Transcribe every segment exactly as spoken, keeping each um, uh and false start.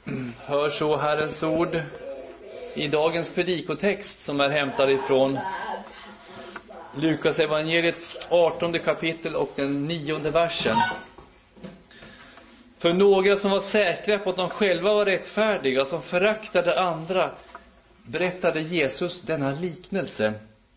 Hör så Herrens ord i dagens predikotext som är hämtad ifrån Lukas evangeliets artonde kapitel och den nionde versen. För några som var säkra på att de själva var rättfärdiga, som föraktade andra, berättade Jesus denna liknelse.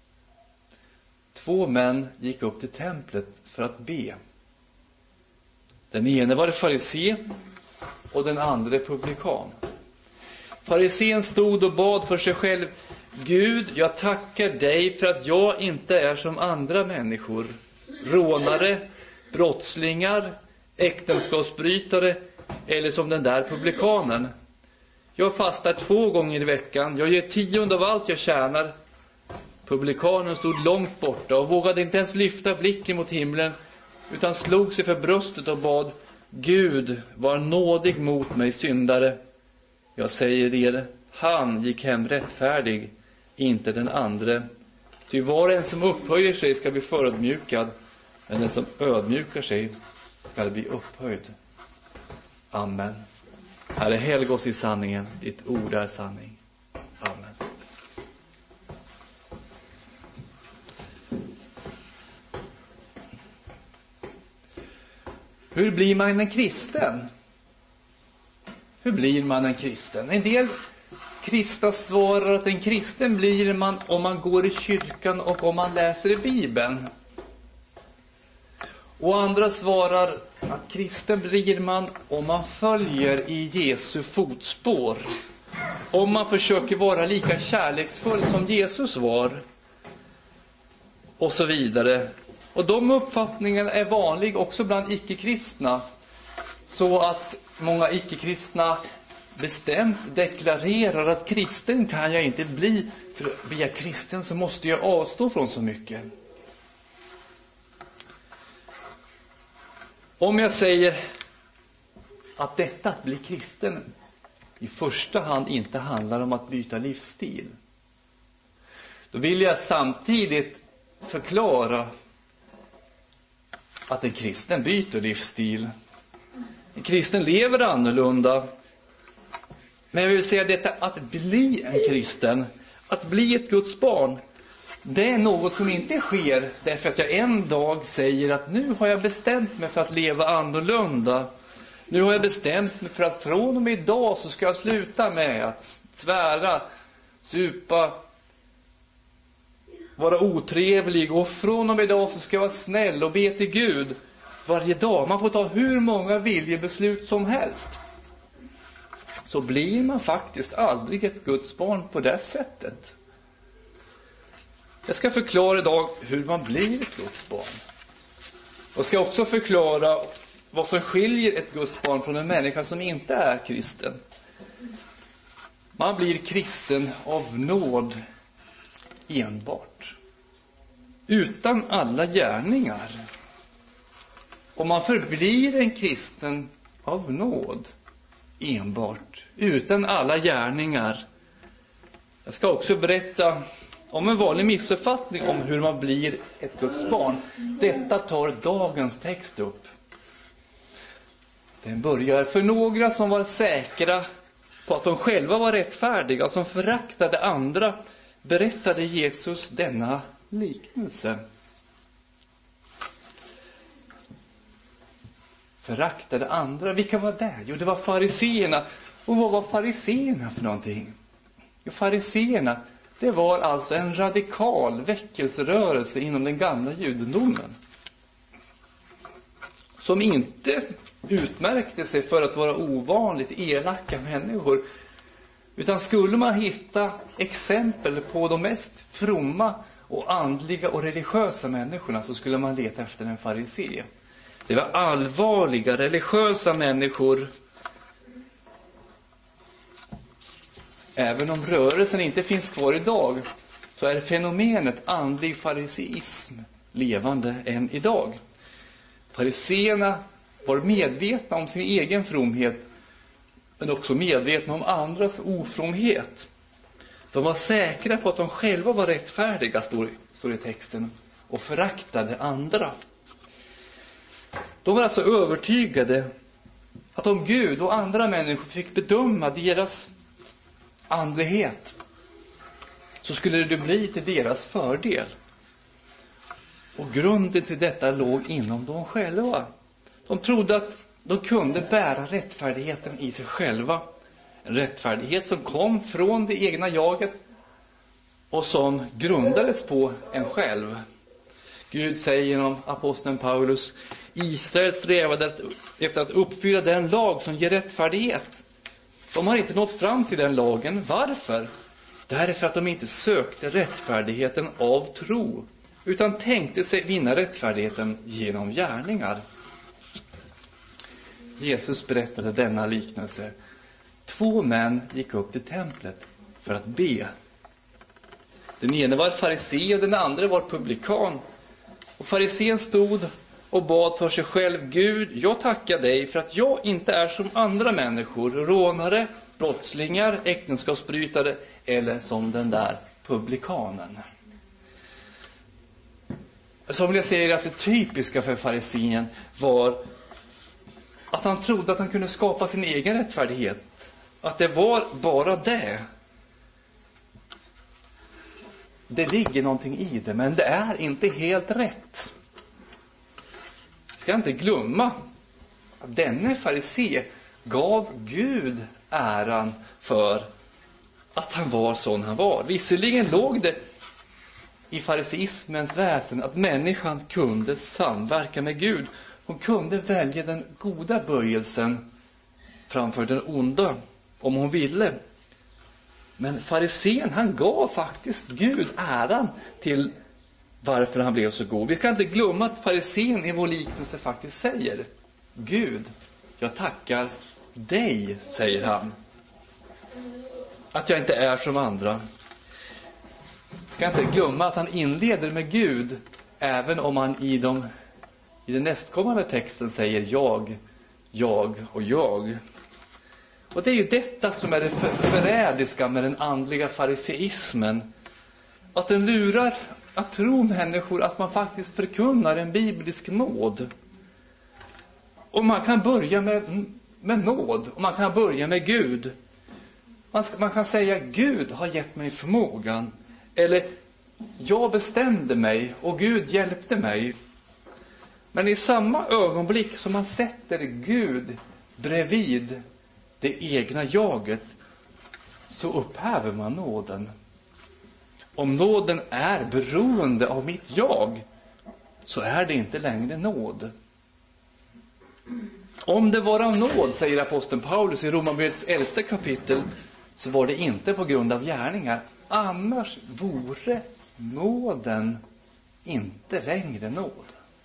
Två män gick upp till templet för att be. Den ene var farisé och den andra publikan. Farisén stod och bad för sig själv: Gud, jag tackar dig för att jag inte är som andra människor, rånare, brottslingar, äktenskapsbrytare eller som den där publikanen. Jag fastar två gånger i veckan, jag ger tionde av allt jag tjänar. Publikanen stod långt borta och vågade inte ens lyfta blicken mot himlen, utan slog sig för bröstet och bad: Gud, var nådig mot mig syndare. Jag säger er, han gick hem rättfärdig, inte den andre. Ty var en som upphöjer sig ska bli förödmjukad, men den som ödmjukar sig ska bli upphöjd. Amen. Herre, helg oss i sanningen, ditt ord är sanning. Amen. Hur blir man en kristen? Hur blir man en kristen? En del kristna svarar att en kristen blir man om man går i kyrkan och om man läser i Bibeln. Och andra svarar att kristen blir man om man följer i Jesu fotspår. Om man försöker vara lika kärleksfull som Jesus var. Och så vidare. Och de uppfattningarna är vanliga också bland icke-kristna. Så att många icke-kristna bestämt deklarerar att kristen kan jag inte bli, för via kristen så måste jag avstå från så mycket. Om jag säger att detta att bli kristen i första hand inte handlar om att byta livsstil, då vill jag samtidigt förklara att en kristen byter livsstil. En kristen lever annorlunda. Men jag vill säga detta, att bli en kristen, att bli ett Guds barn, det är något som inte sker därför att jag en dag säger att nu har jag bestämt mig för att leva annorlunda. Nu har jag bestämt mig för att från och med idag så ska jag sluta med att svära, supa, vara otrevlig, och från och med idag så ska jag vara snäll och be till Gud varje dag. Man får ta hur många viljebeslut som helst. Så blir man faktiskt aldrig ett Guds barn på det sättet. Jag ska förklara idag hur man blir ett Guds barn. Och ska också förklara vad som skiljer ett Guds barn från en människa som inte är kristen. Man blir kristen av nåd enbart, utan alla gärningar. Och man förblir en kristen av nåd enbart, utan alla gärningar. Jag ska också berätta om en vanlig missuppfattning om hur man blir ett Guds barn. Detta tar dagens text upp. Den börjar: för några som var säkra på att de själva var rättfärdiga, som föraktade andra, berättade Jesus denna liknelse. Föraktade andra, vilka var det? Jo, det var fariseerna. Och vad var fariseerna för någonting? Jo, fariseerna, det var alltså en radikal väckelserörelse inom den gamla judendomen, som inte utmärkte sig för att vara ovanligt elaka människor. Utan skulle man hitta exempel på de mest fromma och andliga och religiösa människorna, så skulle man leta efter en farisé. Det var allvarliga, religiösa människor. Även om rörelsen inte finns kvar idag, så är fenomenet andlig fariseism levande än idag. Fariséerna var medvetna om sin egen fromhet, men också medvetna om andras ofromhet. De var säkra på att de själva var rättfärdiga, står det i texten, och föraktade andra. De var alltså övertygade Att om Gud och andra människor fick bedöma deras andlighet, så skulle det bli till deras fördel. Och grunden till detta låg inom dem själva. De trodde att de kunde bära rättfärdigheten i sig själva. En rättfärdighet som kom från det egna jaget och som grundades på en själv. Gud säger genom aposteln Paulus: Israel strävade efter att uppfylla den lag som ger rättfärdighet. De har inte nått fram till den lagen. Varför? Därför att de inte sökte rättfärdigheten av tro, utan tänkte sig vinna rättfärdigheten genom gärningar. Jesus berättade denna liknelse. Två män gick upp till templet för att be. Den ene var farisé och den andra var publikan. Och farisén stod och bad för sig själv: Gud, jag tackar dig för att jag inte är som andra människor, rånare, brottslingar, äktenskapsbrytare eller som den där publikanen. Som jag säger, att det typiska för farisén var att han trodde att han kunde skapa sin egen rättfärdighet. Att det var bara det. Det ligger någonting i det, men det är inte helt rätt. Jag ska inte glömma att denne farisé gav Gud äran för att han var sån han var. Visserligen låg det i fariseismens väsen att människan kunde samverka med Gud. Hon kunde välja den goda böjelsen framför den onda om hon ville. Men farisén, han gav faktiskt Gud äran till varför han blev så god. Vi ska inte glömma att farisén i vår liknelse faktiskt säger: Gud, jag tackar dig, säger han, att jag inte är som andra. Vi ska inte glömma att han inleder med Gud, även om han i, de, i den nästkommande texten säger jag, jag och jag. Och det är ju detta som är det för, förrädiska med den andliga fariseismen. Att den lurar att tro människor att man faktiskt förkunnar en biblisk nåd. Och man kan börja med, med nåd, och man kan börja med Gud. Man, ska, man kan säga: Gud har gett mig förmågan. Eller jag bestämde mig och Gud hjälpte mig. Men i samma ögonblick som man sätter Gud bredvid det egna jaget, så upphäver man nåden. Om nåden är beroende av mitt jag, så är det inte längre nåd. Om det var av nåd, säger aposteln Paulus i Romarbrevets elfte kapitel, så var det inte på grund av gärningar. Annars vore nåden inte längre nåd.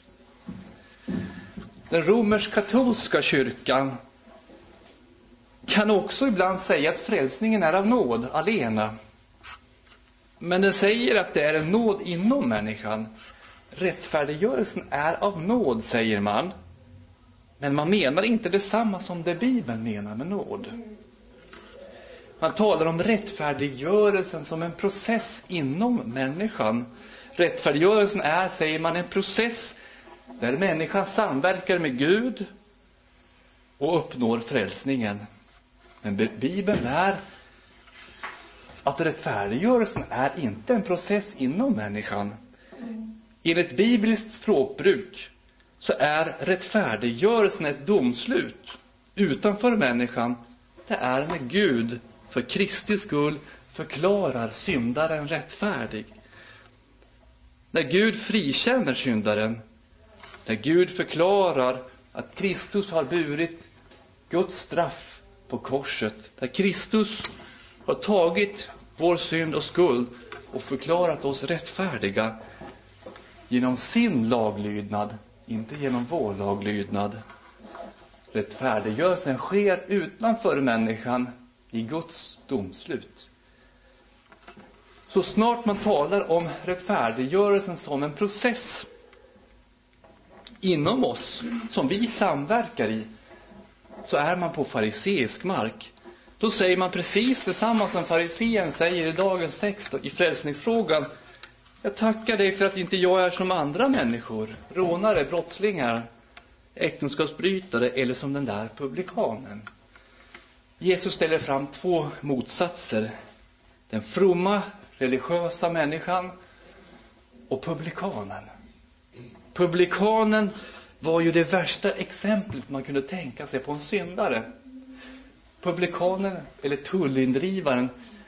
Den romersk-katolska kyrkan kan också ibland säga att frälsningen är av nåd alena. Men den säger att det är en nåd inom människan. Rättfärdiggörelsen är av nåd, säger man. Men man menar inte detsamma som det Bibeln menar med nåd. Man talar om rättfärdiggörelsen som en process inom människan. Rättfärdiggörelsen är, säger man, en process där människan samverkar med Gud och uppnår frälsningen. Men Bibeln är att rättfärdiggörelsen är inte en process inom människan. Enligt bibliskt språkbruk så är rättfärdiggörelsen ett domslut utanför människan. Det är när Gud för Kristi skull förklarar syndaren rättfärdig. När Gud frikänner syndaren. När Gud förklarar att Kristus har burit Guds straff på korset. Där Kristus har tagit vår synd och skuld och förklarat oss rättfärdiga genom sin laglydnad, inte genom vår laglydnad. Rättfärdiggörelsen sker utanför människan i Guds domslut. Så snart man talar om rättfärdiggörelsen som en process inom oss som vi samverkar i, så är man på fariseisk mark. Då säger man precis detsamma som farisén säger i dagens text i frälsningsfrågan. Jag tackar dig för att inte jag är som andra människor, rånare, brottslingar äktenskapsbrytare eller som den där publikanen. Jesus ställer fram två motsatser. Den fromma, religiösa människan och publikanen. Publikanen var ju det värsta exemplet man kunde tänka sig på en syndare. Publikanen, eller tullindrivaren,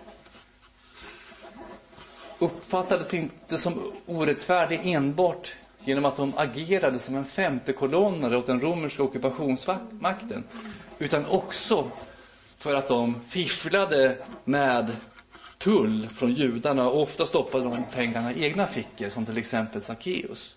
uppfattades inte som orättfärdig enbart genom att de agerade som en femte kolonnare åt den romerska ockupationsmakten, utan också för att de fifflade med tull från judarna och ofta stoppade de pengarna i egna fickor, som till exempel Zacchaeus.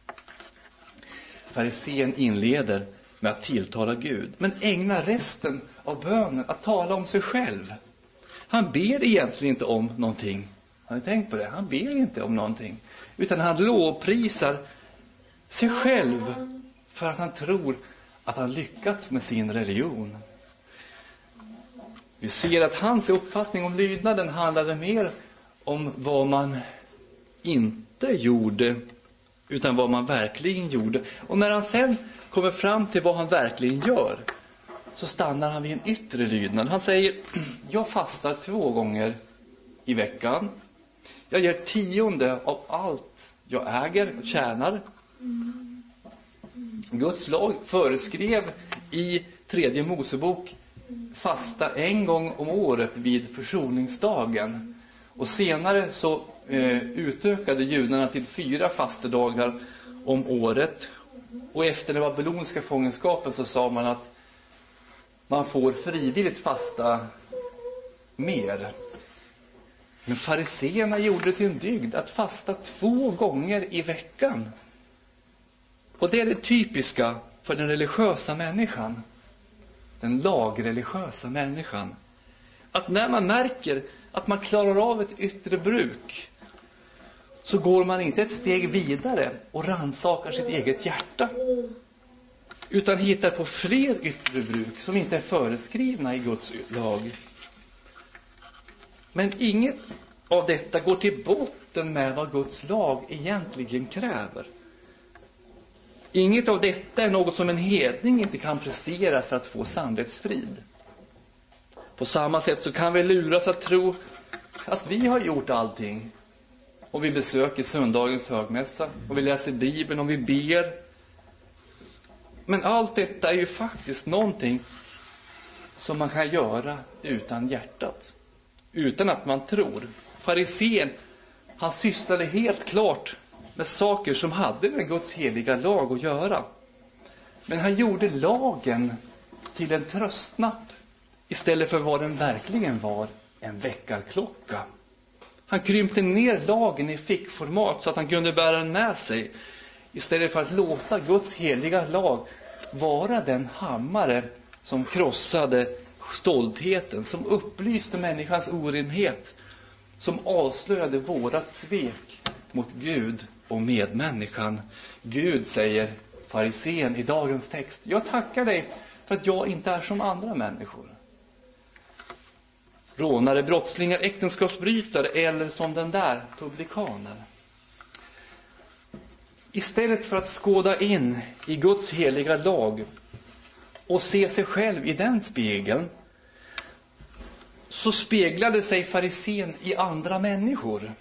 Farisén inleder med att tilltala Gud, men ägnar resten av bönen att tala om sig själv. Han ber egentligen inte om någonting. Har ni tänkt på det? Han ber inte om någonting, utan han lovprisar sig själv för att han tror att han lyckats med sin religion. Vi ser att hans uppfattning om lydnaden handlade mer om vad man inte gjorde, utan vad man verkligen gjorde. Och när han sen kommer fram till vad han verkligen gör, så stannar han vid en yttre lydnad. Han säger: jag fastar två gånger i veckan. Jag ger tionde av allt jag äger och tjänar. Guds lag föreskrev i tredje Mosebok fasta en gång om året vid försoningsdagen. Och senare så eh, utökade judarna till fyra fastedagar om året. Och efter den babyloniska fångenskapen så sa man att man får frivilligt fasta mer. Men fariséerna gjorde det till en dygd att fasta två gånger i veckan. Och det är det typiska för den religiösa människan. Den lagreligiösa människan. Att när man märker att man klarar av ett yttre bruk, så går man inte ett steg vidare och rannsakar sitt eget hjärta, utan hittar på fler yttre bruk som inte är föreskrivna i Guds lag. Men inget av detta går till botten med vad Guds lag egentligen kräver. Inget av detta är något som en hedning inte kan prestera för att få samvetsfrid. På samma sätt så kan vi luras att tro att vi har gjort allting. Och vi besöker söndagens högmässa, och vi läser Bibeln, och vi ber. Men allt detta är ju faktiskt någonting som man kan göra utan hjärtat. Utan att man tror. Farisén, han sysslade helt klart med saker som hade med Guds heliga lag att göra. Men han gjorde lagen till en tröstnapp istället för vad den verkligen var, en väckarklocka. Han krympte ner lagen i fickformat så att han kunde bära den med sig, istället för att låta Guds heliga lag vara den hammare som krossade stoltheten, som upplyste människans orenhet, som avslöjade vårat svek mot Gud och medmänniskan. Gud, säger farisén i dagens text, jag tackar dig för att jag inte är som andra människor. Rånare, brottslingar, äktenskapsbrytare eller som den där publikanen. Istället för att skåda in i Guds heliga lag och se sig själv i den spegeln, så speglade sig farisén i andra människor.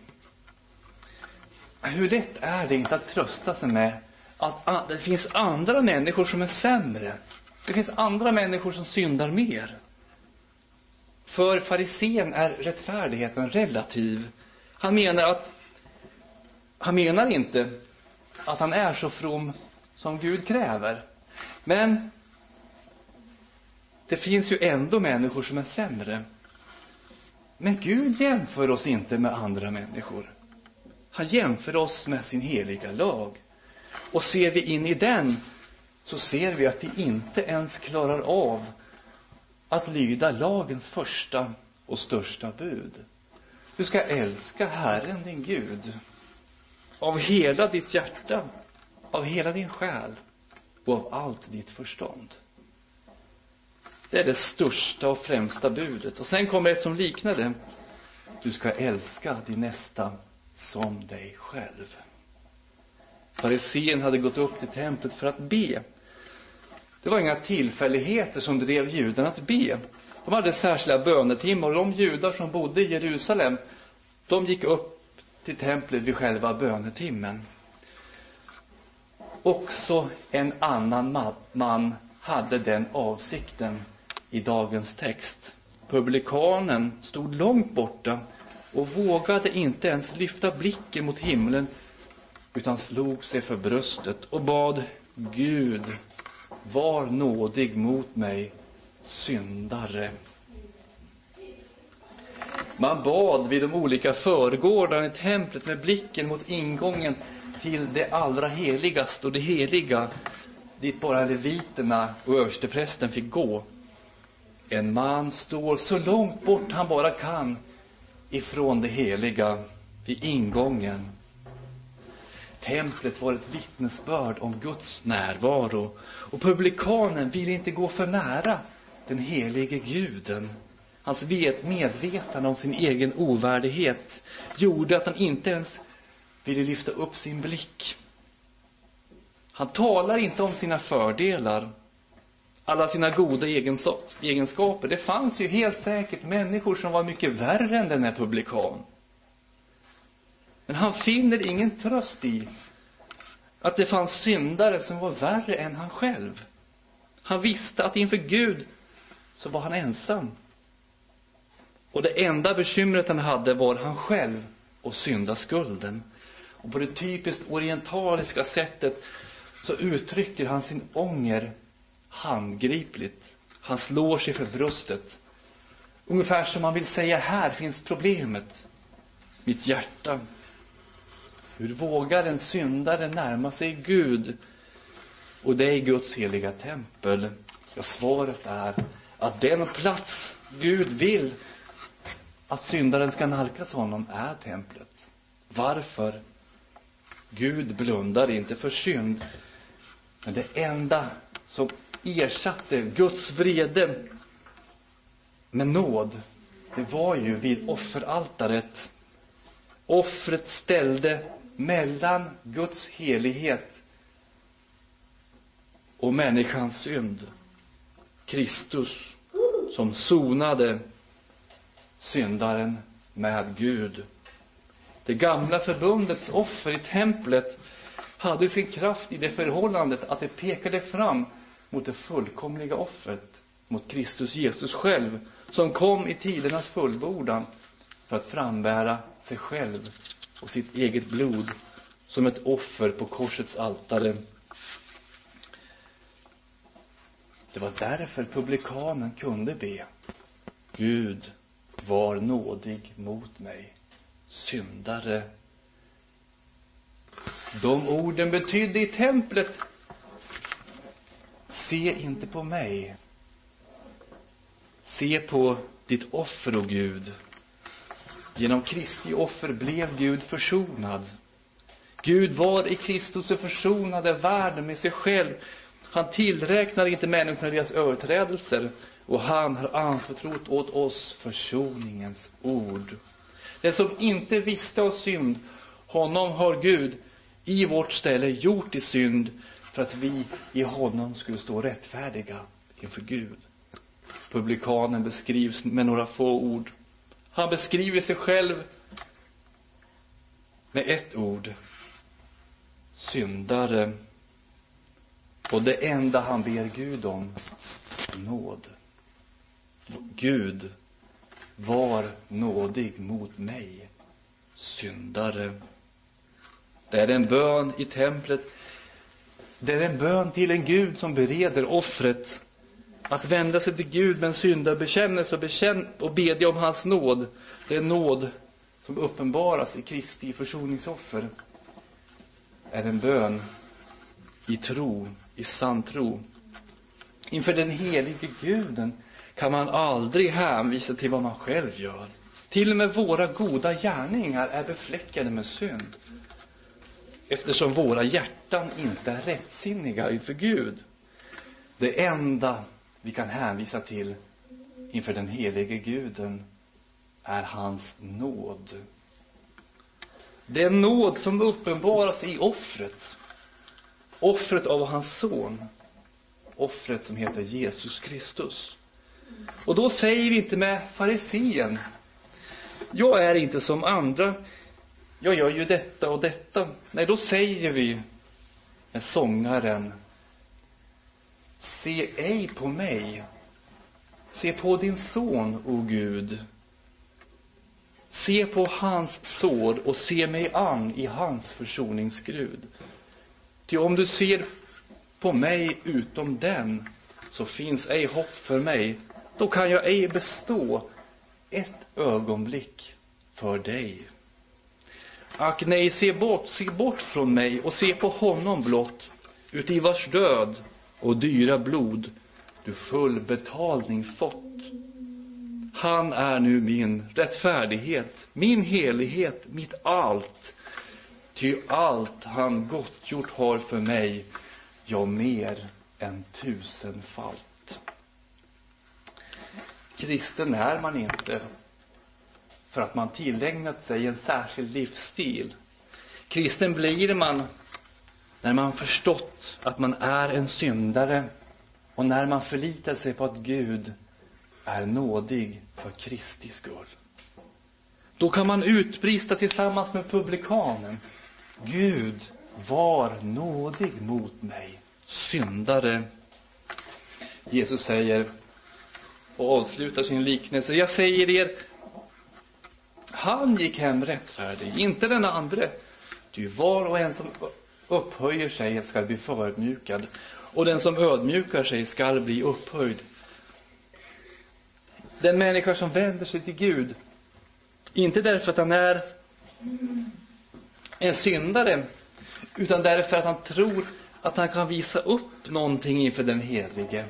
Hur lätt är det inte att trösta sig med att det finns andra människor som är sämre. Det finns andra människor som syndar mer. För farisén är rättfärdigheten relativ. Han menar att han menar inte att han är så from som Gud kräver. Men det finns ju ändå människor som är sämre. Men Gud jämför oss inte med andra människor. Han jämför oss med sin heliga lag. Och ser vi in i den, så ser vi att vi inte ens klarar av att lyda lagens första och största bud. Du ska älska Herren din Gud av hela ditt hjärta, av hela din själ och av allt ditt förstånd. Det är det största och främsta budet. Och sen kommer ett som liknar det. Du ska älska din nästa som dig själv. Farisén hade gått upp till templet för att be. Det var inga tillfälligheter som drev judarna att be. De hade särskilda bönetimmar, och de judar som bodde i Jerusalem, de gick upp till templet vid själva bönetimmen. Också en annan man hade den avsikten i dagens text. Publikanen stod långt borta och vågade inte ens lyfta blicken mot himlen, utan slog sig för bröstet och bad: Gud, var nådig mot mig, syndare. Man bad vid de olika förgårdarna i templet med blicken mot ingången till det allra heligaste och det heliga, dit bara leviterna och översteprästen fick gå. En man står så långt bort han bara kan ifrån det heliga vid ingången. Templet var ett vittnesbörd om Guds närvaro, och publikanen ville inte gå för nära den helige guden. Hans medvetande om sin egen ovärdighet gjorde att han inte ens ville lyfta upp sin blick. Han talar inte om sina fördelar, alla sina goda egenskaper. Det fanns ju helt säkert människor som var mycket värre än den här publikan. Men han finner ingen tröst i att det fanns syndare som var värre än han själv. Han visste att inför Gud så var han ensam. Och det enda bekymret han hade var han själv och syndaskulden. Och på det typiskt orientaliska sättet så uttrycker han sin ånger handgripligt. Han slår sig för bröstet. Ungefär som man vill säga: här finns problemet. Mitt hjärta. Hur vågar en syndare närma sig Gud och det är Guds heliga tempel? Ja, svaret är att den plats Gud vill att syndaren ska nalkas honom är templet. Varför? Gud blundar inte för synd. Men det enda som ersatte Guds vrede med nåd, det var ju vid offeraltaret. Offret ställde mellan Guds helighet och människans synd Kristus, som sonade syndaren med Gud. Det gamla förbundets offer i templet hade sin kraft i det förhållandet att det pekade fram mot det fullkomliga offret, mot Kristus Jesus själv, som kom i tidernas fullbordan för att frambära sig själv och sitt eget blod som ett offer på korsets altare. Det var därför publikanen kunde be: Gud, var nådig mot mig, syndare. De orden betydde i templet: se inte på mig, se på ditt offer, o Gud. Genom Kristi offer blev Gud försonad. Gud var i Kristus och försonade världen med sig själv. Han tillräknar inte människorna deras överträdelser, och han har anförtrott åt oss försoningens ord. Den som inte visste av synd, honom har Gud i vårt ställe gjort i synd, för att vi i honom skulle stå rättfärdiga inför Gud. Publikanen beskrivs med några få ord. Han beskriver sig själv med ett ord: syndare. Och det enda han ber Gud om: nåd. Gud, var nådig mot mig, syndare. Det är en bön i templet. Det är en bön till en Gud som bereder offret. Att vända sig till Gud med en syndabekännelse och, bekänn- och bedja om hans nåd. Det är nåd som uppenbaras i Kristi försoningsoffer. Är en bön i tro, i sann tro. Inför den helige Guden kan man aldrig hänvisa till vad man själv gör. Till och med våra goda gärningar är befläckade med synd, eftersom våra hjärtan inte är rättsinniga inför Gud. Det enda vi kan hänvisa till inför den helige Guden är hans nåd. Den nåd som uppenbaras i offret. Offret av hans son. offret som heter Jesus Kristus. Och då säger vi inte med farisén: jag är inte som andra, jag gör ju detta och detta. Nej, då säger vi med sångaren: se ej på mig, se på din son, o Gud. Se på hans sår och se mig an i hans försoningsskrud. Ty om du ser på mig utom den, så finns ej hopp för mig. Då kan jag ej bestå ett ögonblick för dig. Ack nej, se bort, se bort från mig och se på honom blott, uti vars död och dyra blod du full betalning fått. Han är nu min rättfärdighet, min helighet, mitt allt. Ty allt han gott gjort har för mig, ja, mer än tusenfalt. Kristen är man inte för att man tillägnat sig en särskild livsstil. Kristen blir man när man förstått att man är en syndare och när man förlitar sig på att Gud är nådig för Kristi skull. Då kan man utbrista tillsammans med publikanen: Gud var nådig mot mig, syndare. Jesus säger och avslutar sin liknelse: jag säger er, han gick hem rättfärdig, inte den andra. Ty var och en som upphöjer sig ska bli förödmjukad, och den som ödmjukar sig ska bli upphöjd. Den människa som vänder sig till Gud, inte därför att han är en syndare, utan därför att han tror att han kan visa upp någonting inför den helige,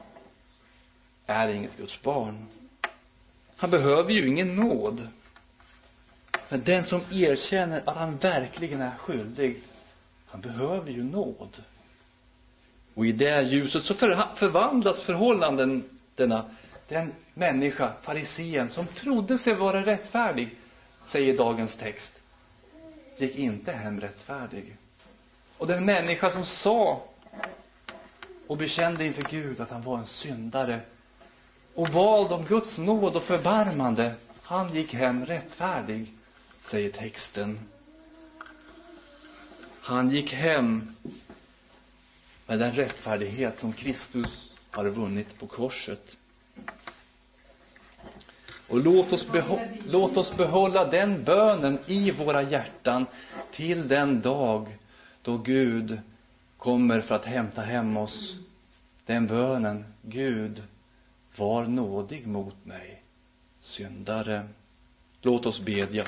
är inget Guds barn. Han behöver ju ingen nåd. Men den som erkänner att han verkligen är skyldig, han behöver ju nåd. Och i det ljuset så förvandlas förhållanden denna. Den människa, farisén, som trodde sig vara rättfärdig, säger dagens text, gick inte hem rättfärdig. Och den människa som sa och bekände inför Gud att han var en syndare och vald om Guds nåd och förbarmande, han gick hem rättfärdig, säger texten. Han gick hem med den rättfärdighet som Kristus har vunnit på korset. Och låt oss, behå- låt oss behålla den bönen i våra hjärtan till den dag då Gud kommer för att hämta hem oss. Den bönen: Gud, var nådig mot mig, syndare. Låt oss bedja.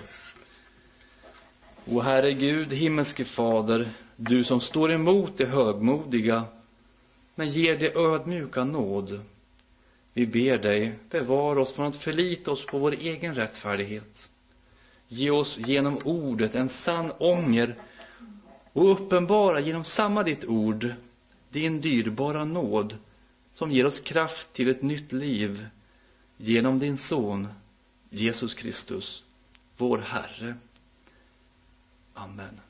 O Herre Gud, himmelske Fader, du som står emot det högmodiga men ger det ödmjuka nåd. Vi ber dig, bevara oss från att förlita oss på vår egen rättfärdighet. Ge oss genom ordet en sann ånger och uppenbara genom samma ditt ord din dyrbara nåd som ger oss kraft till ett nytt liv genom din son Jesus Kristus, vår Herre. Amen.